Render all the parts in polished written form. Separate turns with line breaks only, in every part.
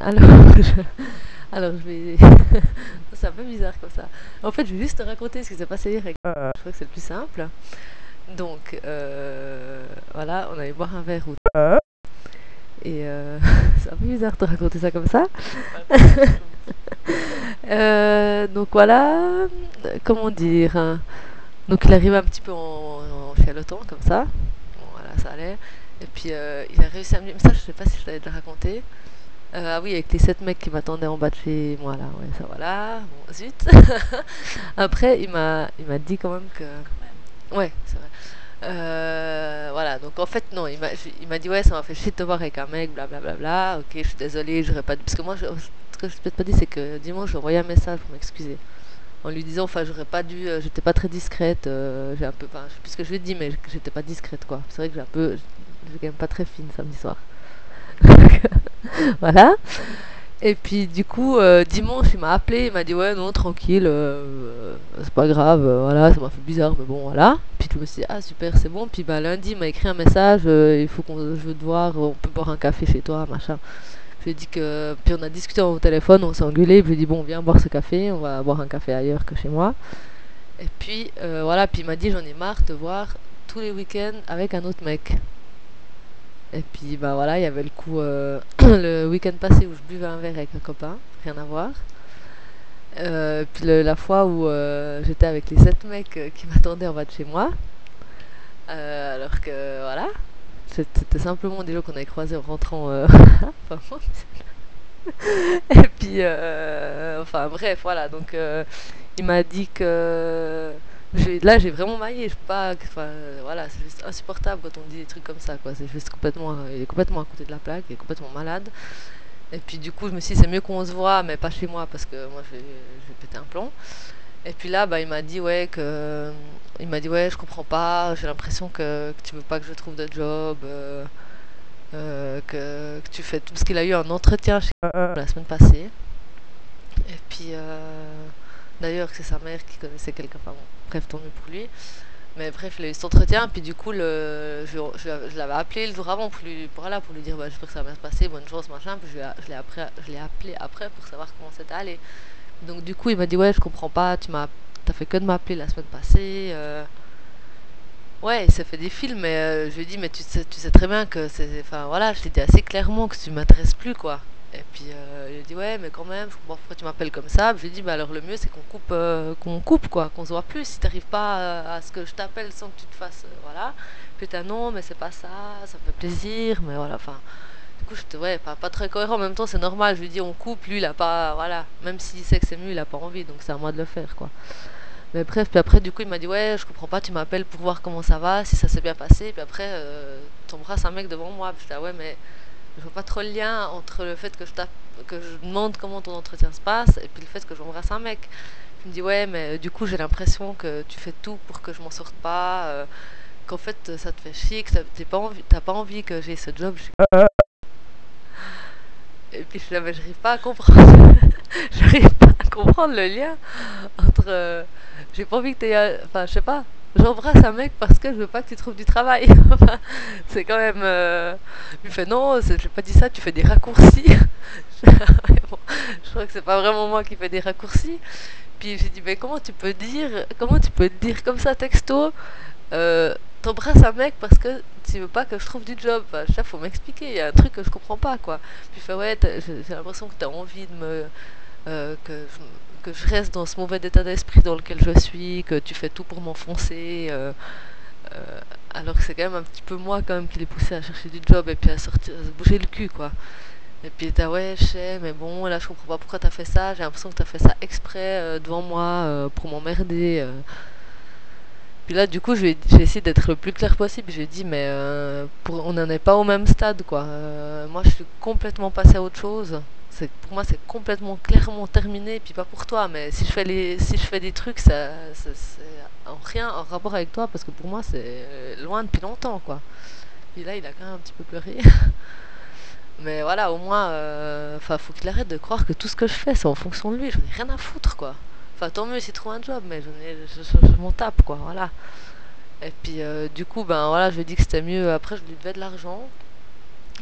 Alors, alors je vais. C'est un peu bizarre comme ça. En fait, je vais juste te raconter ce qui s'est passé hier. Je crois que c'est le plus simple. Donc, voilà, on allait boire un verre ou et c'est un peu bizarre de te raconter ça comme ça. Donc voilà, comment dire, hein. Donc il arrive un petit peu en chialotant comme ça. Bon, voilà, ça allait. Et puis il a réussi à me dire, mais ça je sais pas si je t'avais déjà raconté. Ah oui, avec les 7 mecs qui m'attendaient en bas de chez moi là, ouais, ça voilà, bon, zut. Après, il m'a dit quand même que. Ouais, c'est vrai. Voilà, donc en fait, non, il m'a dit, ouais, ça m'a fait chier de te voir avec un mec, blablabla. Ok, je suis désolée, j'aurais pas dû. Parce que moi, ce que je t'ai pas dit, c'est que dimanche, j'ai envoyé un message pour m'excuser. En lui disant, enfin, j'aurais pas dû. J'étais pas très discrète. J'ai un peu. Enfin, je sais plus ce que je lui ai dit, mais j'étais pas discrète, quoi. C'est vrai que j'ai un peu. J'ai quand même pas très fine samedi soir. Voilà. Et puis du coup, dimanche, il m'a appelé, il m'a dit ouais non tranquille, c'est pas grave, voilà, ça m'a fait bizarre, mais bon voilà. Puis je me suis dit ah super c'est bon. Puis bah lundi il m'a écrit un message, il faut je veux te voir, on peut boire un café chez toi, machin. Je lui ai dit que, puis on a discuté au téléphone, on s'est engueulé, puis je lui ai dit bon viens boire ce café, on va boire un café ailleurs que chez moi. Et puis voilà, puis il m'a dit j'en ai marre de te voir tous les week-ends avec un autre mec. Et puis bah voilà, il y avait le coup le week-end passé où je buvais un verre avec un copain, rien à voir. Puis la fois où j'étais avec les 7 mecs qui m'attendaient en bas de chez moi. Alors que voilà, c'était simplement des gens qu'on avait croisés en rentrant. Enfin, et puis, enfin bref, voilà. Donc il m'a dit que là j'ai vraiment maillé. Je peux pas. Enfin voilà, c'est juste insupportable quand on dit des trucs comme ça, quoi. C'est juste complètement. Il est complètement à côté de la plaque, il est complètement malade. Et puis du coup, je me suis dit, c'est mieux qu'on se voit, mais pas chez moi, parce que moi, je vais péter un plomb. Et puis là, bah, il m'a dit, ouais, je comprends pas, j'ai l'impression que tu veux pas que je trouve de job, que tu fais tout. Parce qu'il a eu un entretien chez la semaine passée. Et puis, d'ailleurs, c'est sa mère qui connaissait quelqu'un, enfin bon, bref, tant mieux pour lui. Mais bref, il a eu cet entretien, puis du coup, je l'avais appelé le jour avant pour lui dire bah, j'espère que ça va bien se passer, bonne chance, machin. Puis je l'ai appelé après pour savoir comment c'était allé. Donc du coup, il m'a dit ouais, je comprends pas, t'as fait que de m'appeler la semaine passée. Ouais, il s'est fait des films, mais je lui ai dit mais tu sais très bien que enfin voilà, je t'ai dit assez clairement que tu m'intéresses plus quoi. Et puis il a dit ouais, mais quand même, je comprends pourquoi tu m'appelles comme ça. Puis je lui ai dit bah alors le mieux c'est qu'on coupe quoi, qu'on se voit plus. Si t'arrives pas à ce que je t'appelle sans que tu te fasses voilà. Puis t'as non, mais c'est pas ça, ça me fait plaisir, mais voilà, enfin. Du coup, ouais, pas très cohérent. En même temps, c'est normal. Je lui dis, on coupe. Lui, il a pas. Voilà. Même s'il sait que c'est mieux, il a pas envie. Donc, c'est à moi de le faire, quoi. Mais bref, puis après, du coup, il m'a dit, ouais, je comprends pas. Tu m'appelles pour voir comment ça va, si ça s'est bien passé. Puis après, t'embrasses un mec devant moi. Puis je dis, ah ouais, mais je vois pas trop le lien entre le fait que je demande comment ton entretien se passe et puis le fait que j'embrasse un mec. Il me dit, ouais, mais du coup, j'ai l'impression que tu fais tout pour que je m'en sorte pas. Qu'en fait, ça te fait chier, que t'as pas envie que j'ai ce job. Et puis j'arrive pas à comprendre. J'arrive pas à comprendre le lien entre. J'ai pas envie que t'aies. Enfin, je sais pas. J'embrasse un mec parce que je veux pas que tu trouves du travail. Enfin, c'est quand même. Il fait non, j'ai pas dit ça, tu fais des raccourcis. Bon, je crois que c'est pas vraiment moi qui fais des raccourcis. Puis j'ai dit, mais comment tu peux dire comme ça texto t'embrasses un mec parce que tu veux pas que je trouve du job. Enfin, ça, faut m'expliquer. Il y a un truc que je comprends pas, quoi. Puis il fait, ouais, j'ai l'impression que t'as envie de me. Que je reste dans ce mauvais état d'esprit dans lequel je suis, que tu fais tout pour m'enfoncer. Alors que c'est quand même un petit peu moi, quand même, qui l'ai poussé à chercher du job et puis à se bouger le cul, quoi. Et puis il était, ouais, je sais, mais bon, là, je comprends pas pourquoi t'as fait ça. J'ai l'impression que t'as fait ça exprès devant moi pour m'emmerder. Puis là, du coup, j'ai essayé d'être le plus clair possible. J'ai dit, mais on n'en est pas au même stade, quoi. Moi, je suis complètement passée à autre chose. Pour moi, c'est complètement clairement terminé. Puis pas pour toi, mais si je fais des trucs, c'est en rien en rapport avec toi, parce que pour moi, c'est loin depuis longtemps, quoi. Puis là, il a quand même un petit peu pleuré. Mais voilà, au moins, enfin, faut qu'il arrête de croire que tout ce que je fais, c'est en fonction de lui. J'en ai rien à foutre, quoi. Enfin, tant mieux s'il trouve un job, mais je m'en tape, quoi, voilà. Et puis, du coup, ben voilà, je lui ai dit que c'était mieux. Après, je lui devais de l'argent.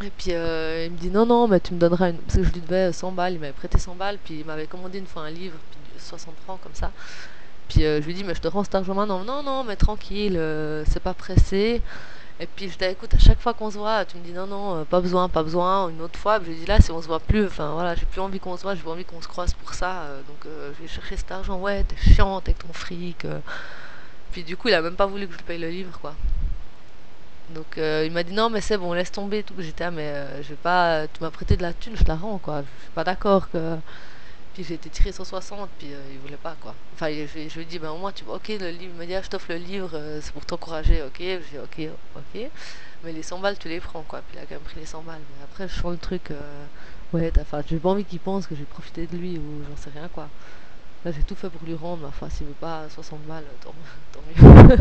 Et puis il me dit non, non, mais tu me donneras une. Parce que je lui devais 100 balles, il m'avait prêté 100 balles, puis il m'avait commandé une fois un livre, puis 60 francs comme ça. Puis je lui dis, mais je te rends cet argent maintenant. Non, non, mais tranquille, c'est pas pressé. Et puis je dis, écoute, à chaque fois qu'on se voit, tu me dis non, non, pas besoin, pas besoin. Une autre fois, puis je lui dis là, si on se voit plus, enfin voilà, j'ai plus envie qu'on se voit, j'ai pas envie qu'on se croise pour ça. Donc je vais chercher cet argent, ouais, t'es chiante avec ton fric. Puis du coup, il a même pas voulu que je lui paye le livre, quoi. Donc il m'a dit non, mais c'est bon, laisse tomber et tout. J'étais, ah, mais je vais pas, tu m'as prêté de la thune, je te la rends, quoi. Je suis pas d'accord que. Puis j'ai été tiré 160, puis il voulait pas, quoi. Enfin, je lui ai dit, ben au moins, ok, le livre, il m'a dit, ah, je t'offre le livre, c'est pour t'encourager, ok. J'ai dit, ok, ok. Mais les 100 balles, tu les prends, quoi. Puis il a quand même pris les 100 balles. Mais après, je sens le truc, ouais, enfin, j'ai pas envie qu'il pense que j'ai profité de lui ou j'en sais rien, quoi. Là, j'ai tout fait pour lui rendre, mais enfin, s'il veut pas 60 balles, tant mieux.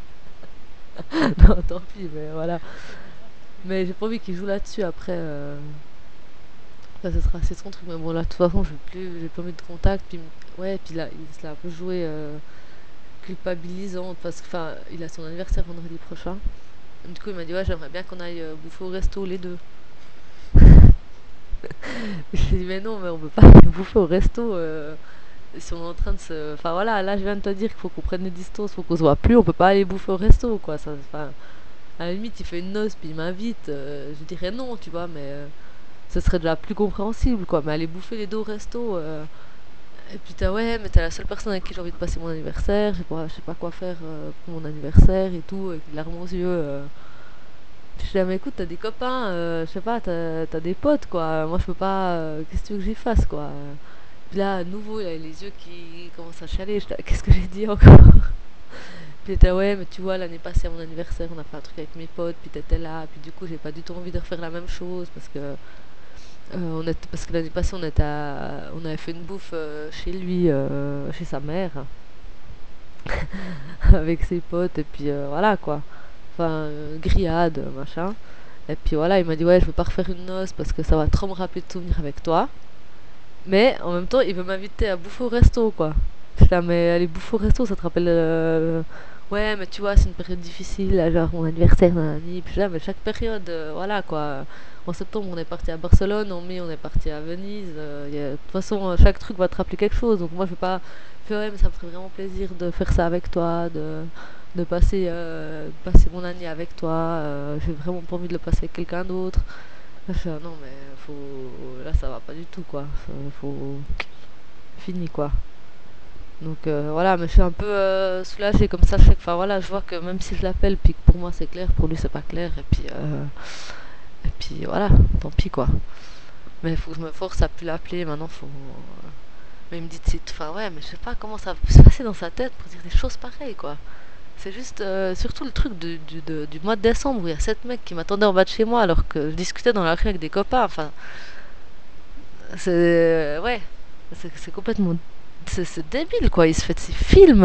Non, tant pis, mais voilà. Mais j'ai pas envie qu'il joue là-dessus après. Enfin, c'est son truc. Mais bon, là, de toute façon, j'ai plus envie de contact. Puis, ouais, puis là, il se l'a un peu joué culpabilisante parce que, enfin, il a son anniversaire vendredi prochain. Du coup, il m'a dit, ouais, j'aimerais bien qu'on aille bouffer au resto les deux. J'ai dit, mais non, mais on peut pas aller bouffer au resto. Si on est en train de se. Enfin, voilà, là, je viens de te dire qu'il faut qu'on prenne des distances, faut qu'on se voit plus. On peut pas aller bouffer au resto, quoi. Ça, enfin, à la limite, il fait une noce, puis il m'invite. Je dirais non, tu vois, mais. Ce serait déjà plus compréhensible, quoi. Mais aller bouffer les deux au resto. Et puis ouais, mais t'es la seule personne avec qui j'ai envie de passer mon anniversaire. Je sais pas quoi faire pour mon anniversaire et tout, avec des larmes aux yeux. Je dis, ah, mais écoute, t'as des copains, je sais pas, t'as des potes, quoi. Moi, je peux pas. Qu'est-ce que tu veux que j'y fasse, quoi. Puis là, à nouveau, il a les yeux qui commencent à chialer. Qu'est-ce que j'ai dit encore? Puis il était, ouais, mais tu vois, l'année passée à mon anniversaire, on a fait un truc avec mes potes, puis t'étais là. Puis du coup, j'ai pas du tout envie de refaire la même chose parce que. Parce que l'année passée, on avait fait une bouffe chez lui, chez sa mère, avec ses potes, et puis voilà quoi. Enfin, grillade, machin. Et puis voilà, il m'a dit, ouais, je veux pas refaire une noce parce que ça va trop me rappeler de souvenirs avec toi. Mais en même temps, il veut m'inviter à bouffer au resto, quoi. Je là, mais aller bouffer au resto, ça te rappelle. Ouais, mais tu vois, c'est une période difficile, là, genre mon anniversaire, nanani. Puis là, mais chaque période, voilà, quoi. En septembre, on est parti à Barcelone, en mai, on est parti à Venise. De toute façon, chaque truc va te rappeler quelque chose. Donc moi, je vais pas. Je fais, ouais, mais ça me ferait vraiment plaisir de faire ça avec toi, de passer mon année avec toi. J'ai vraiment pas envie de le passer avec quelqu'un d'autre. Je fais, ah non, mais là, ça va pas du tout, quoi. Faut. Fini, quoi. Donc voilà, mais je suis un peu soulagée comme ça. Enfin voilà, je vois que même si je l'appelle, puis que pour moi c'est clair, pour lui c'est pas clair. Et puis voilà, tant pis, quoi. Mais il faut que je me force à plus l'appeler. Maintenant, faut. Mais il me dit, enfin ouais, mais je sais pas comment ça peut se passer dans sa tête pour dire des choses pareilles, quoi. C'est juste, surtout le truc du mois de décembre où il y a 7 mecs qui m'attendaient en bas de chez moi alors que je discutais dans la rue avec des copains. Enfin, c'est. Ouais, c'est complètement. C'est débile, quoi. Il se fait de ses films.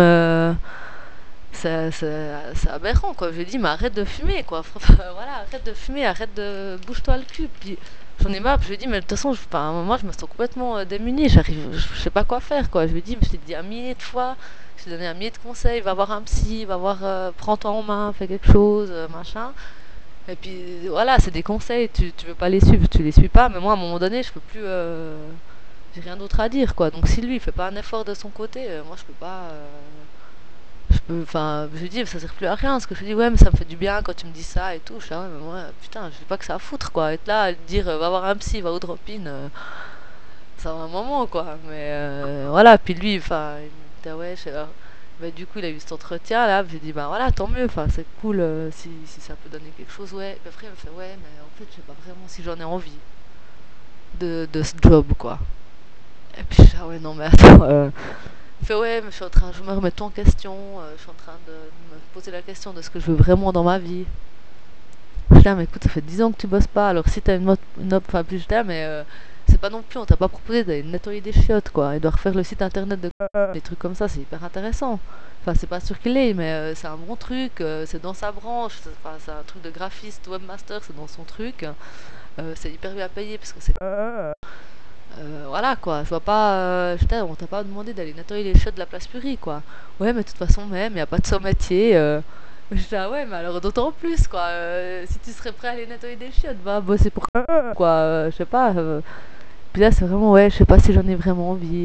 C'est aberrant, quoi. Je lui ai dit, mais arrête de fumer, quoi. Voilà, arrête de fumer, arrête de. Bouge-toi le cul. Puis j'en ai marre. Je lui ai dit, mais de toute façon, à un moment, je me sens complètement démunie. Je sais pas quoi faire, quoi. Je lui ai dit, je t'ai dit un millier de fois. Je t'ai donné un millier de conseils. Va voir un psy, va voir. Prends-toi en main, fais quelque chose, machin. Et puis voilà, c'est des conseils. Tu veux pas les suivre, tu les suis pas. Mais moi, à un moment donné, je peux plus. J'ai rien d'autre à dire, quoi. Donc si lui, il fait pas un effort de son côté, moi, je peux pas. Enfin, je lui dis, ça sert plus à rien. Parce que je lui dis, ouais, mais ça me fait du bien quand tu me dis ça et tout. Je suis, ah ouais, mais moi, putain, je sais pas que ça à foutre, quoi. Être là, dire, va voir un psy, va au drop-in, ça va un moment, quoi. Mais voilà, puis lui, enfin, il me dit, ah ouais, bah, du coup, il a eu cet entretien là. J'ai dit, bah voilà, tant mieux, enfin, c'est cool si ça peut donner quelque chose, ouais. Puis après, il me fait, ouais, mais en fait, je sais pas vraiment si j'en ai envie de ce job, quoi. Et puis, je dis, ah ouais, non, mais attends. Il fait, ouais, mais je me remets tout en question, je suis en train de me poser la question de ce que je veux vraiment dans ma vie. Je dis, ah, mais écoute, ça fait 10 ans que tu bosses pas, alors si t'as enfin, plus je dis, ah, mais c'est pas non plus, on t'a pas proposé d'aller nettoyer des chiottes, quoi, et de refaire le site internet des trucs comme ça, c'est hyper intéressant. Enfin, c'est pas sûr qu'il l'ait, mais c'est un bon truc, c'est dans sa branche, enfin, c'est un truc de graphiste, webmaster, c'est dans son truc, c'est hyper bien payé parce que c'est. Voilà, quoi, je vois pas. On t'a pas demandé d'aller nettoyer les chiottes de la place Curie, quoi. Ouais, mais de toute façon, même, y a pas de son métier. Je dis, ah ouais, mais alors d'autant plus, quoi. Si tu serais prêt à aller nettoyer des chiottes, va bosser pour quoi. Je sais pas. Puis là, c'est vraiment, ouais, je sais pas si j'en ai vraiment envie.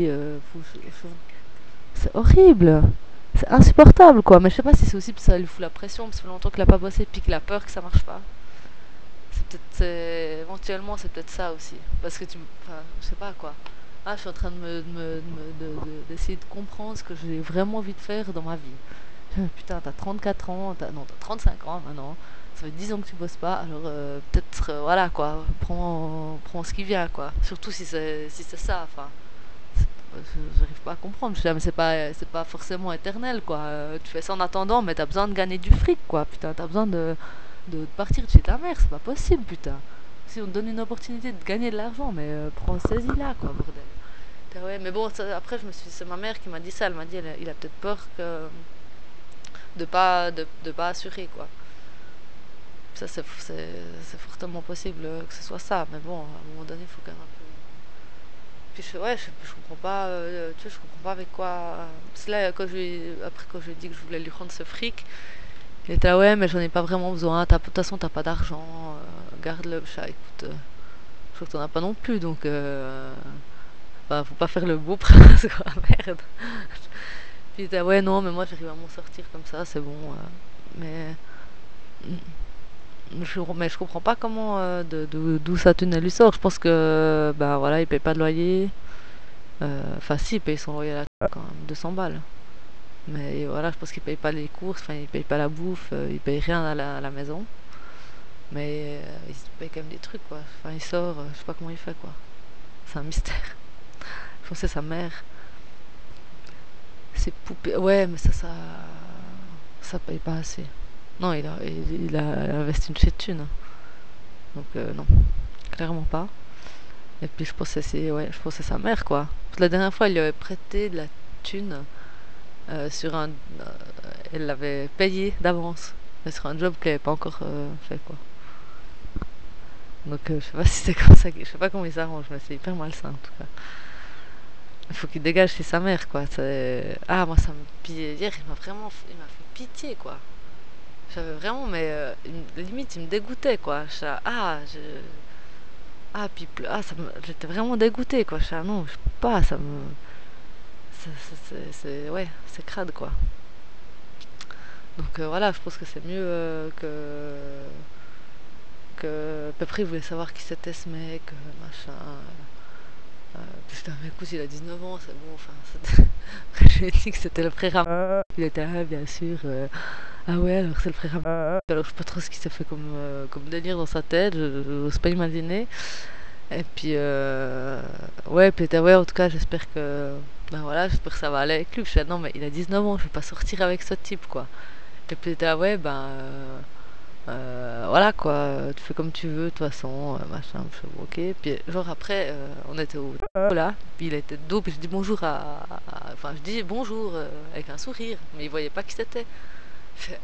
C'est horrible. C'est insupportable, quoi. Mais je sais pas si c'est aussi parce que ça lui fout la pression, parce que ça fait longtemps qu'il a pas bossé, puis qu'il a peur que ça marche pas. Éventuellement, c'est peut-être ça aussi. Parce que enfin, je sais pas, quoi. Ah, je suis en train d'essayer de comprendre ce que j'ai vraiment envie de faire dans ma vie. Putain, t'as 34 ans, non, t'as 35 ans maintenant. Ça fait 10 ans que tu bosses pas, alors peut-être, voilà, quoi. Prends ce qui vient, quoi. Surtout si c'est ça, enfin. J'arrive pas à comprendre. Je dis, ah, mais c'est pas forcément éternel, quoi. Tu fais ça en attendant, mais t'as besoin de gagner du fric, quoi. Putain, t'as besoin de partir de chez ta mère, c'est pas possible, putain. Si on te donne une opportunité de gagner de l'argent, mais prends saisie-là, quoi, bordel. Ouais, mais bon, après, c'est ma mère qui m'a dit ça. Elle m'a dit, il a peut-être peur de pas assurer, quoi. Ça, c'est fortement possible que ce soit ça. Mais bon, à un moment donné, il faut quand même un peu. Puis ouais, je comprends pas, tu vois, je comprends pas avec quoi. Parce que là, après, quand je lui ai dit que je voulais lui rendre ce fric, il était là, ouais, mais j'en ai pas vraiment besoin. De toute façon, t'as pas d'argent. Garde-le, chat. Écoute, je crois que t'en as pas non plus, donc. Enfin, faut pas faire le beau prince, quoi. Merde. Puis il était là, ouais, non, mais moi, j'arrive à m'en sortir comme ça, c'est bon. Mais. Mais je comprends pas comment. D'où sa thune elle lui sort. Je pense que. Bah voilà, il paye pas de loyer. Enfin, si, il paye son loyer à la quand même, 200 balles. Mais voilà, je pense qu'il paye pas les courses, enfin, il paye pas la bouffe, il paye rien à la maison. Mais il paye quand même des trucs, quoi. Enfin, il sort, je sais pas comment il fait, quoi. C'est un mystère. Je pense que c'est sa mère. Ses poupées. Ouais, mais ça paye pas assez. Non, il a investi une chez thune. Donc, non, clairement pas. Et puis, je pense que ouais, je pense que c'est sa mère, quoi. La dernière fois, il lui avait prêté de la thune sur un. Elle l'avait payé d'avance. Mais sur un job qu'elle n'avait pas encore fait, quoi. Donc, je sais pas si c'est comme ça. Je sais pas comment il s'arrange, mais c'est hyper malsain, en tout cas. Il faut qu'il dégage chez sa mère, quoi. Ah, moi, ça me. Puis hier, il m'a fait pitié, quoi. J'avais vraiment, mais limite, il me dégoûtait, quoi. Ah, puis j'étais vraiment dégoûtée, quoi. Non, je peux pas, ça me. Ouais, c'est crade, quoi. Donc voilà, je pense que c'est mieux que. Puis après, il voulait savoir qui c'était ce mec, machin. Putain, mais écoute, il a 19 ans, c'est bon, enfin. Après, je lui ai dit que c'était le frère à. Il était, ah, bien sûr. Ah ouais, alors c'est le frère à. Alors, je sais pas trop ce qui s'est fait comme délire dans sa tête, j'ose pas imaginer. Et puis, ouais, puis il était, ouais, en tout cas, j'espère que. Ben voilà, j'espère que ça va aller avec lui. Je suis là, non, mais il a 19 ans, je vais pas sortir avec ce type, quoi. Et puis il était là, ouais, ben. Voilà quoi, tu fais comme tu veux, de toute façon, machin, je fais, bon, ok. Puis genre après, on était au là, puis il était de dos, puis je dis bonjour enfin je dis bonjour avec un sourire, mais il voyait pas qui c'était. Je fais,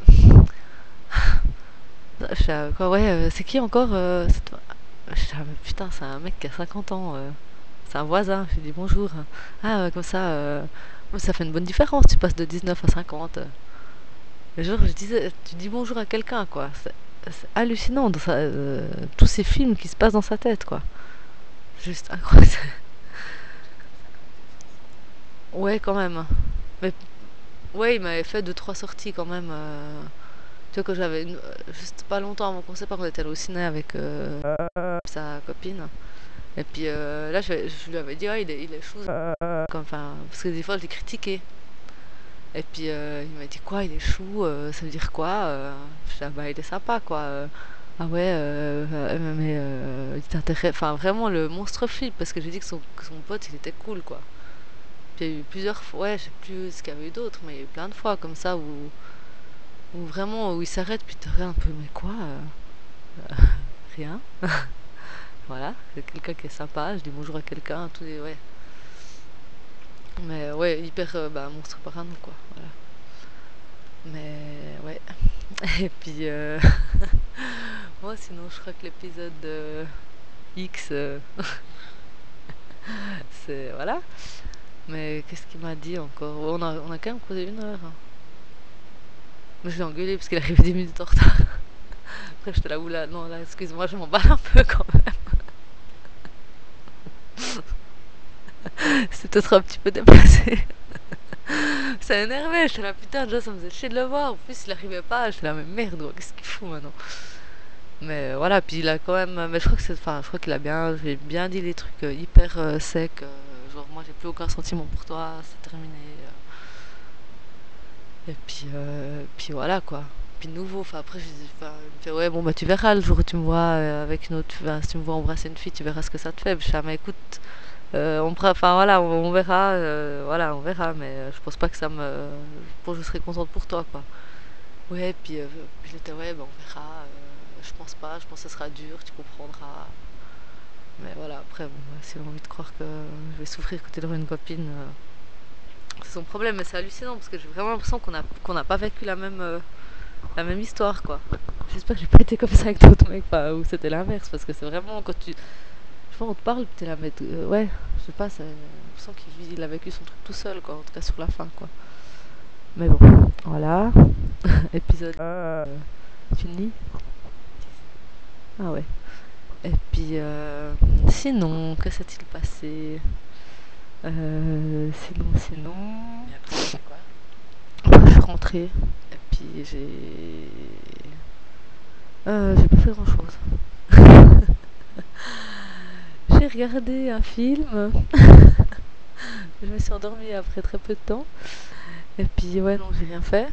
quoi, ouais, c'est qui encore c'est toi. Je fais, ah, mais putain, c'est un mec qui a 50 ans, c'est un voisin. Je lui dis bonjour. Ah, comme ça, ça fait une bonne différence, tu passes de 19 à 50. Genre, je disais, tu dis bonjour à quelqu'un, quoi. C'est hallucinant, tous ces films qui se passent dans sa tête, quoi. Juste incroyable. Ouais, quand même. Mais ouais, il m'avait fait deux trois sorties quand même. Tu vois, que juste pas longtemps avant qu'on sépare, on était allé au ciné avec sa copine. Et puis là, je lui avais dit, ah, il est chou. Enfin, parce que des fois, je l'ai critiqué. Et puis il m'a dit, quoi, il est chou, ça veut dire quoi Je dis, ah, bah il est sympa, quoi. Ah ouais, mais il t'intéresse. Enfin, vraiment le monstre flip, parce que j'ai dit que son pote il était cool, quoi. Puis il y a eu plusieurs fois, ouais, je sais plus ce qu'il y avait eu d'autres, mais il y a eu plein de fois comme ça où vraiment, où il s'arrête, puis tu regardes un peu, mais quoi Rien. Voilà, c'est quelqu'un qui est sympa, je dis bonjour à quelqu'un, tout est, ouais. Mais ouais, hyper bah, monstre parano, quoi. Voilà. Mais ouais. Et puis, moi, sinon, je crois que l'épisode X, c'est. Voilà. Mais qu'est-ce qu'il m'a dit encore? On a quand même causé 1 heure, hein. Mais je l'ai engueulé parce qu'il arrivait 10 minutes en retard. Après, j'étais là, oula, non, là, excuse-moi, je m'emballe un peu quand même. C'était peut-être un petit peu déplacé. Ça énervait, j'étais là, putain, déjà, ça me faisait chier de le voir. En plus, il arrivait pas, j'étais là, mais merde, gros, qu'est-ce qu'il fout maintenant? Mais voilà, puis il a quand même. Mais je crois que c'est. Enfin, je crois qu'il a bien. J'ai bien dit les trucs hyper secs. Genre, moi, j'ai plus aucun sentiment pour toi, c'est terminé. Et puis voilà, quoi. Puis de nouveau, enfin, après, enfin, il me fait, ouais, bon, bah, tu verras le jour où tu me vois avec une autre. Enfin, si tu me vois embrasser une fille, tu verras ce que ça te fait. Puis je suis là, mais écoute, enfin, voilà, on verra. Voilà, on verra, mais je pense pas que ça me. Bon, je serai contente pour toi, quoi. Ouais, puis j'étais, ouais, bah, on verra. Je pense pas, je pense que ce sera dur, tu comprendras. Mais voilà, après, bon, s'il a envie de croire que je vais souffrir côté de une copine, c'est son problème. Mais c'est hallucinant parce que j'ai vraiment l'impression qu'on n'a pas vécu la même histoire, quoi. J'espère que j'ai pas été comme ça avec d'autres mecs, enfin, ou c'était l'inverse, parce que c'est vraiment quand tu. Je vois, on te parle, t'es là, mais ouais, je sais pas, j'ai l'impression qu'il a vécu son truc tout seul, quoi, en tout cas sur la fin, quoi. Mais bon, voilà, épisode fini. Ah ouais. Et puis, sinon, que s'est-il passé sinon.
Et après, tu fais quoi?
Je suis rentrée. Et puis, j'ai pas fait grand-chose. J'ai regardé un film. Je me suis endormie après très peu de temps. Et puis, ouais, non, j'ai rien fait.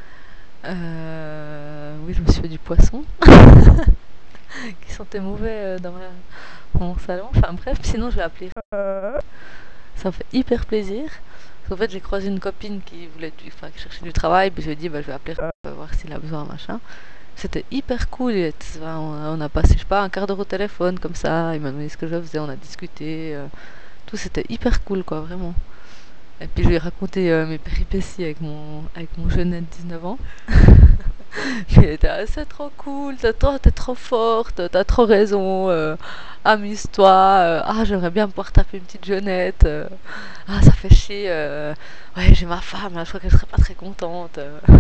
Oui, je me suis fait du poisson. Qui sentait mauvais dans mon salon. Enfin, bref, sinon, je vais appeler. Ça me fait hyper plaisir. Parce qu'en fait, j'ai croisé une copine qui voulait qui cherchait du travail, puis je lui ai dit, bah, je vais appeler voir s'il a besoin, machin. C'était hyper cool. On a passé, je sais pas, un quart d'heure au téléphone, comme ça. Il m'a demandé ce que je faisais, on a discuté. Tout, c'était hyper cool, quoi, vraiment. Et puis, je lui ai raconté mes péripéties avec mon jeunet de 19 ans. Puis, il était, ah, c'est trop cool, t'es trop forte, t'as trop raison, amuse-toi, j'aimerais bien pouvoir taper une petite jeunette, ça fait chier, ouais, j'ai ma femme, là, je crois qu'elle serait pas très contente.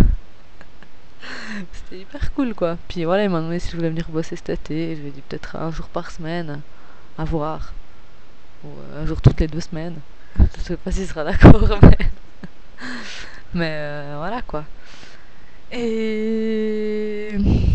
C'était hyper cool, quoi. Puis voilà, il m'a demandé si je voulais venir bosser cet été, je lui ai dit peut-être un jour par semaine, à voir, ou un jour toutes les 2 semaines. Je sais pas s'il sera d'accord, mais voilà, quoi. Et